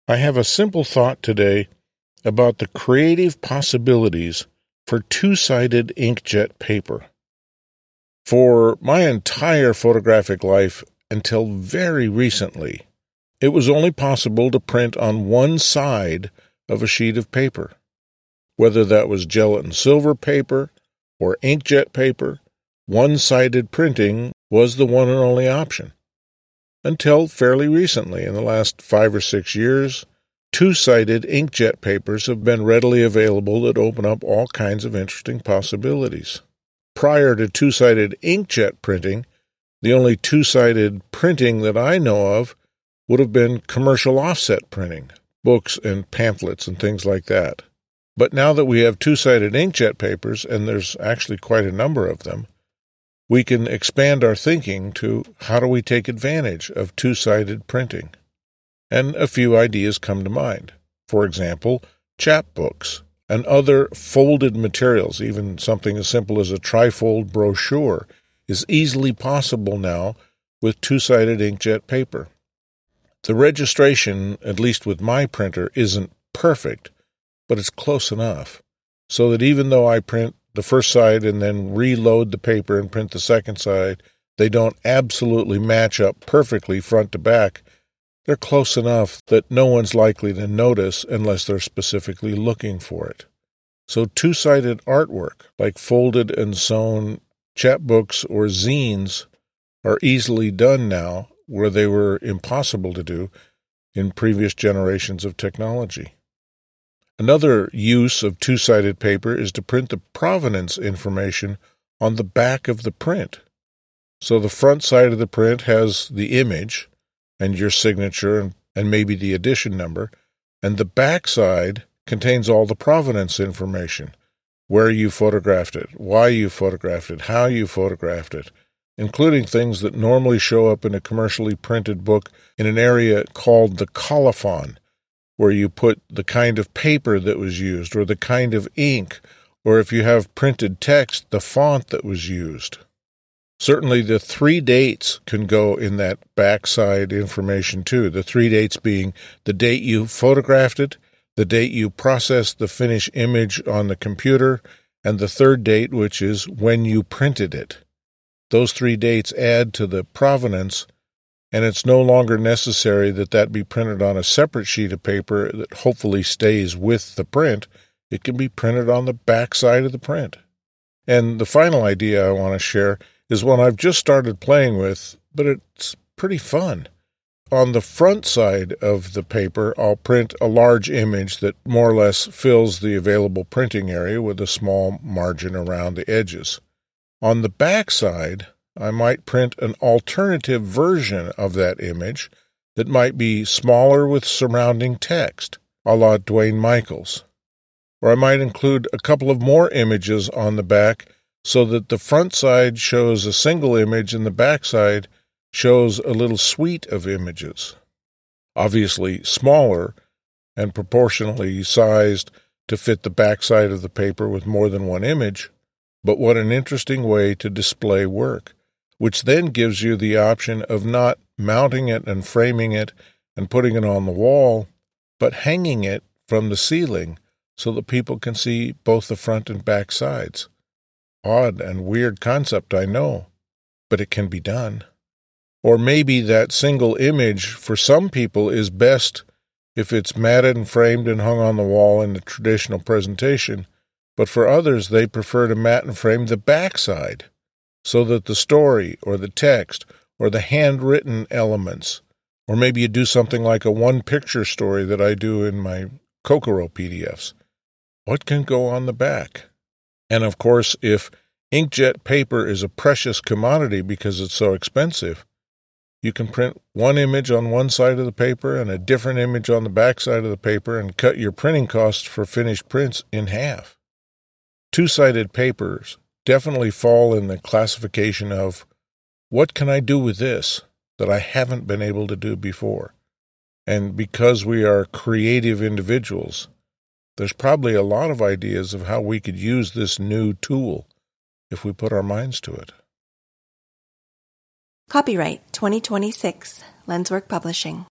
I have a simple thought today about the creative possibilities for two-sided inkjet paper. For my entire photographic life, until very recently, it was only possible to print on one side of a sheet of paper. Whether that was gelatin silver paper or inkjet paper, one-sided printing was the one and only option. Until fairly recently, in the last 5 or 6 years, two-sided inkjet papers have been readily available that open up all kinds of interesting possibilities. Prior to two-sided inkjet printing, the only two-sided printing that I know of would have been commercial offset printing, books and pamphlets and things like that. But now that we have two-sided inkjet papers, and there's actually quite a number of them, we can expand our thinking to how do we take advantage of two-sided printing. And a few ideas come to mind. For example, chapbooks and other folded materials, even something as simple as a trifold brochure, is easily possible now with two-sided inkjet paper. The registration, at least with my printer, isn't perfect, but it's close enough, so that even though I print the first side and then reload the paper and print the second side, they don't absolutely match up perfectly front to back. They're close enough that no one's likely to notice unless they're specifically looking for it. So two-sided artwork, like folded and sewn chapbooks or zines, are easily done now where they were impossible to do in previous generations of technology. Another use of two-sided paper is to print the provenance information on the back of the print. So the front side of the print has the image and your signature and maybe the edition number, and the back side contains all the provenance information, where you photographed it, why you photographed it, how you photographed it, including things that normally show up in a commercially printed book in an area called the colophon, where you put the kind of paper that was used, or the kind of ink, or if you have printed text, the font that was used. Certainly the 3 dates can go in that backside information too, the 3 dates being the date you photographed it, the date you processed the finished image on the computer, and the third date, which is when you printed it. Those 3 dates add to the provenance, and it's no longer necessary that that be printed on a separate sheet of paper that hopefully stays with the print. It can be printed on the back side of the print. And the final idea I want to share is one I've just started playing with, but it's pretty fun. On the front side of the paper, I'll print a large image that more or less fills the available printing area with a small margin around the edges. On the back side, I might print an alternative version of that image that might be smaller with surrounding text, a la Dwayne Michaels. Or I might include a couple of more images on the back so that the front side shows a single image and the back side shows a little suite of images. Obviously smaller and proportionally sized to fit the back side of the paper with more than one image, but what an interesting way to display work, which then gives you the option of not mounting it and framing it and putting it on the wall, but hanging it from the ceiling so that people can see both the front and back sides. Odd and weird concept, I know, but it can be done. Or maybe that single image for some people is best if it's matted and framed and hung on the wall in the traditional presentation, but for others they prefer to mat and frame the backside so that the story or the text or the handwritten elements, or maybe you do something like a one-picture story that I do in my Kokoro PDFs. What can go on the back? And of course, if inkjet paper is a precious commodity because it's so expensive, you can print one image on one side of the paper and a different image on the back side of the paper and cut your printing costs for finished prints in half. Two-sided papers definitely fall in the classification of, what can I do with this that I haven't been able to do before? And because we are creative individuals, there's probably a lot of ideas of how we could use this new tool if we put our minds to it. Copyright 2026, Lenswork Publishing.